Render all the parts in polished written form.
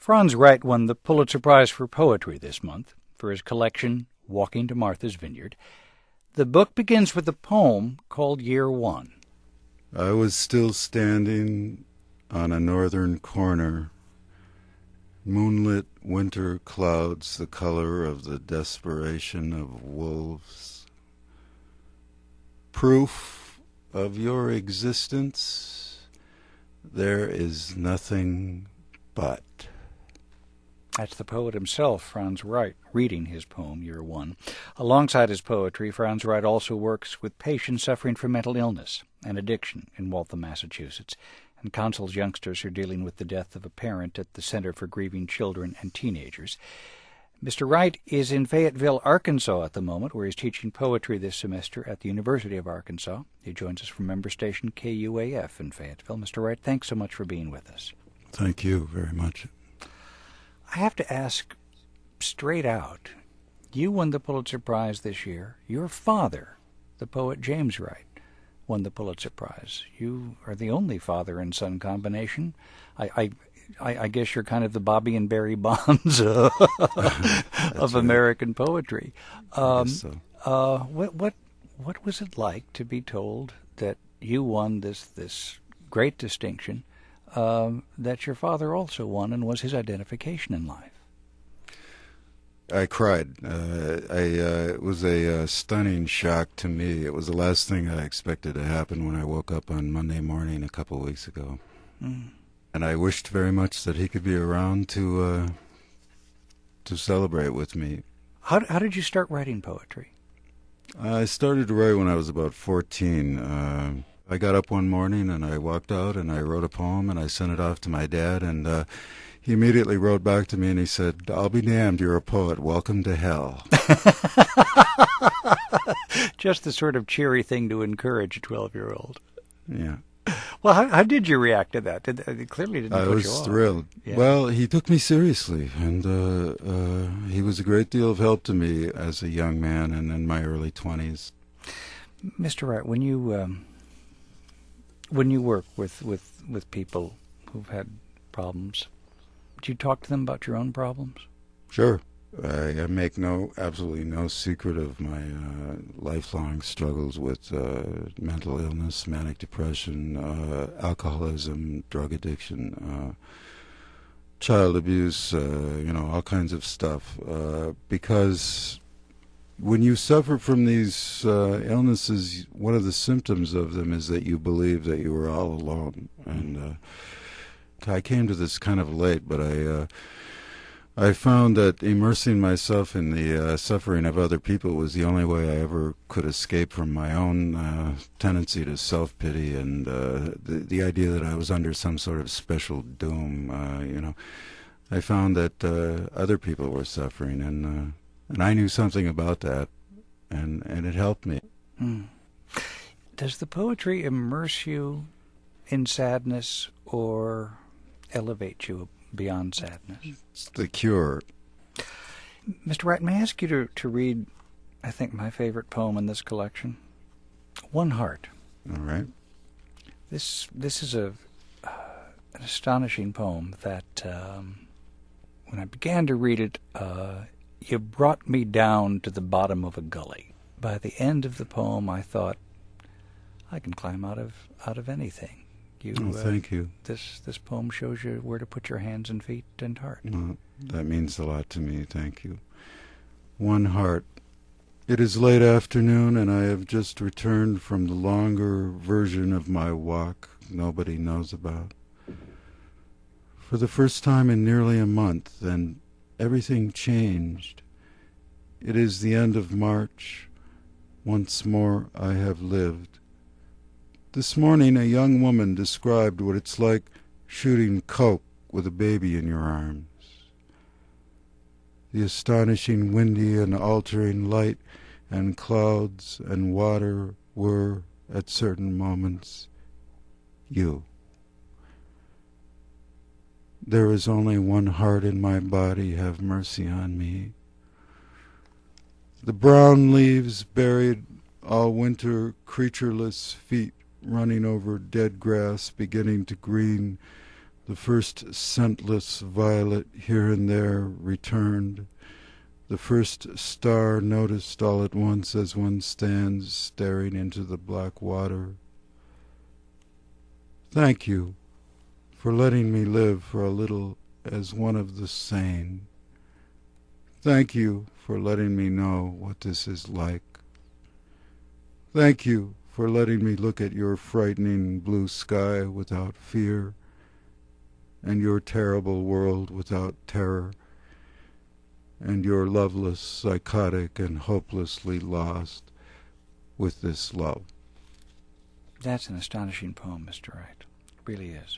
Franz Wright won the Pulitzer Prize for Poetry this month for his collection, Walking to Martha's Vineyard. The book begins with a poem called Year One. I was still standing on a northern corner, moonlit winter clouds the color of the desperation of wolves. Proof of your existence, there is nothing but. That's the poet himself, Franz Wright, reading his poem, Year One. Alongside his poetry, Franz Wright also works with patients suffering from mental illness and addiction in Waltham, Massachusetts, and counsels youngsters who are dealing with the death of a parent at the Center for Grieving Children and Teenagers. Mr. Wright is in Fayetteville, Arkansas at the moment, where he's teaching poetry this semester at the University of Arkansas. He joins us from member station KUAF in Fayetteville. Mr. Wright, thanks so much for being with us. Thank you very much. I have to ask straight out, you won the Pulitzer Prize this year. Your father, the poet James Wright, won the Pulitzer Prize. You are the only father and son combination. I guess you're kind of the Bobby and Barry Bonds of American poetry. I guess so. What was it like to be told that you won this great distinction that your father also won and was his identification in life? I cried. It was a stunning shock to me. It was the last thing I expected to happen when I woke up on Monday morning a couple of weeks ago. Mm. And I wished very much that he could be around to celebrate with me. How did you start writing poetry? I started to write when I was about 14. I got up one morning and I walked out and I wrote a poem and I sent it off to my dad, and he immediately wrote back to me and he said, "I'll be damned, you're a poet. Welcome to hell." Just the sort of cheery thing to encourage a 12-year-old. Yeah. Well, how did you react to that? It clearly didn't put you off. I was thrilled. Yeah. Well, he took me seriously, and he was a great deal of help to me as a young man and in my early 20s. Mr. Wright, when you work with people who've had problems, do you talk to them about your own problems? Sure. I make absolutely no secret of my lifelong struggles with mental illness, manic depression, alcoholism, drug addiction, child abuse, all kinds of stuff. Because when you suffer from these illnesses, one of the symptoms of them is that you believe that you are all alone. And I came to this kind of late, but I found that immersing myself in the suffering of other people was the only way I ever could escape from my own tendency to self-pity and the idea that I was under some sort of special doom. I found that other people were suffering, and I knew something about that, and it helped me. Hmm. Does the poetry immerse you in sadness or elevate you beyond sadness? It's the cure. Mr. Wright, may I ask you to read, I think, my favorite poem in this collection? One Heart. All right. This is an astonishing poem that, when I began to read it, you brought me down to the bottom of a gully. By the end of the poem, I thought, I can climb out of anything. Thank you. This poem shows you where to put your hands and feet and heart. Well, that means a lot to me. Thank you. One Heart. It is late afternoon, and I have just returned from the longer version of my walk nobody knows about. For the first time in nearly a month, and everything changed. It is the end of March. Once more I have lived. This morning a young woman described what it's like shooting coke with a baby in your arms. The astonishing windy and altering light and clouds and water were, at certain moments, you. There is only one heart in my body, have mercy on me. The brown leaves buried all winter, creatureless feet running over dead grass, beginning to green The first scentless violet here and there returned, the first star noticed all at once as one stands staring into the black water. Thank you for letting me live for a little as one of the sane. Thank you for letting me know what this is like. Thank you for letting me look at your frightening blue sky without fear, and your terrible world without terror, and your loveless, psychotic, and hopelessly lost with this love. That's an astonishing poem, Mr. Wright. It really is.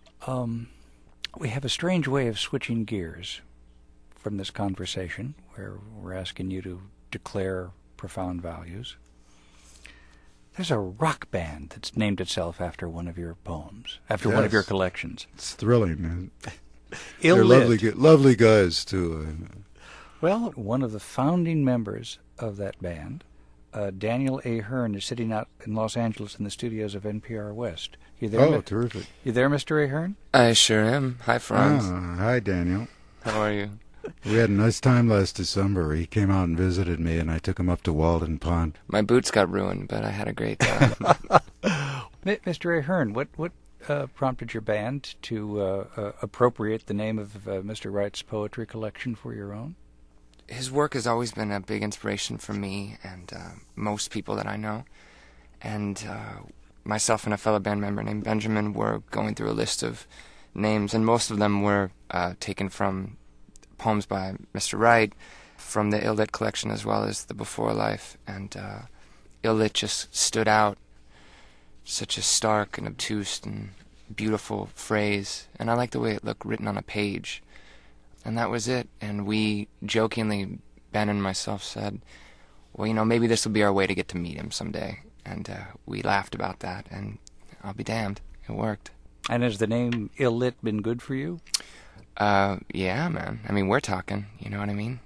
We have a strange way of switching gears from this conversation, where we're asking you to declare profound values. There's a rock band that's named itself after one of your poems, after one of your collections. It's thrilling, man. They're lovely guys, too. Well, one of the founding members of that band, Daniel Ahern, is sitting out in Los Angeles in the studios of NPR West. You there? Oh, terrific. You there, Mr. Ahern? I sure am. Hi, Franz. Hi, Daniel. How are you? We had a nice time last December. He came out and visited me, and I took him up to Walden Pond. My boots got ruined, but I had a great time. Mr. Ahern, what prompted your band to appropriate the name of Mr. Wright's poetry collection for your own? His work has always been a big inspiration for me and most people that I know. And myself and a fellow band member named Benjamin were going through a list of names, and most of them were taken from poems by Mr. Wright, from the Ill-Lit collection as well as the Before Life. And Ill-Lit just stood out, such a stark and obtuse and beautiful phrase. And I like the way it looked written on a page. And that was it. And we jokingly, Ben and myself, said, well, maybe this will be our way to get to meet him someday. And we laughed about that, and I'll be damned. It worked. And has the name Ill-Lit been good for you? Yeah, man. I mean, we're talking. You know what I mean?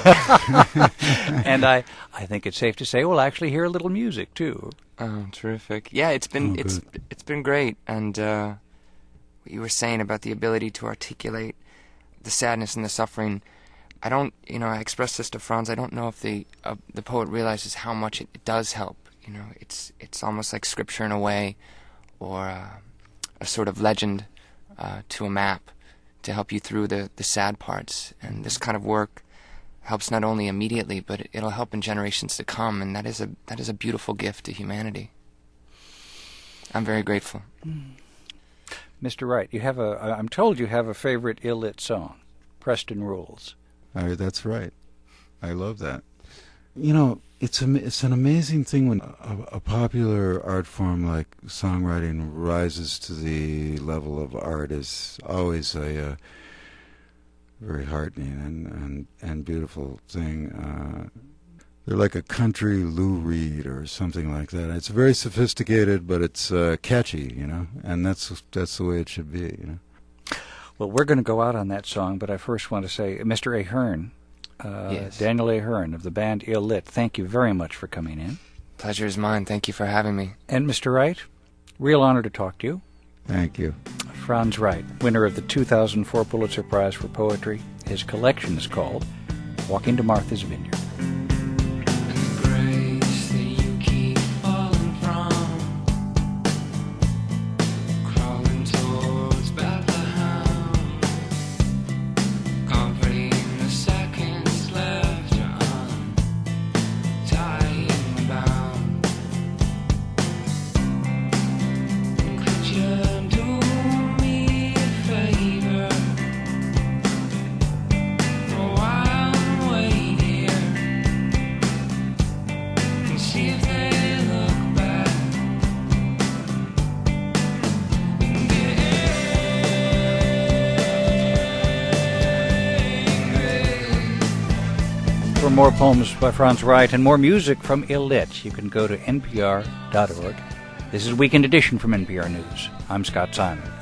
And I think it's safe to say we'll actually hear a little music too. Oh, terrific! Yeah, it's been great. And what you were saying about the ability to articulate the sadness and the suffering, I don't. I expressed this to Franz. I don't know if the poet realizes how much it does help. It's almost like scripture in a way, or a sort of legend to a map, to help you through the sad parts. And this kind of work helps not only immediately, but it'll help in generations to come, and that is a beautiful gift to humanity. I'm very grateful. Mr. Wright, I'm told you have a favorite Ill-Lit song, Preston Rules. That's right. I love that. It's an amazing thing when a popular art form like songwriting rises to the level of art. Is always a very heartening and beautiful thing. They're like a country Lou Reed or something like that. It's very sophisticated, but it's catchy, and that's the way it should be, Well, we're going to go out on that song, but I first want to say, Mr. Ahern, yes. Daniel Ahern of the band Ill-Lit, thank you very much for coming in. Pleasure is mine. Thank you for having me. And Mr. Wright, real honor to talk to you. Thank you. Franz Wright, winner of the 2004 Pulitzer Prize for Poetry. His collection is called Walking to Martha's Vineyard. For more poems by Franz Wright and more music from Ill-Lit, you can go to npr.org. This is Weekend Edition from NPR News. I'm Scott Simon.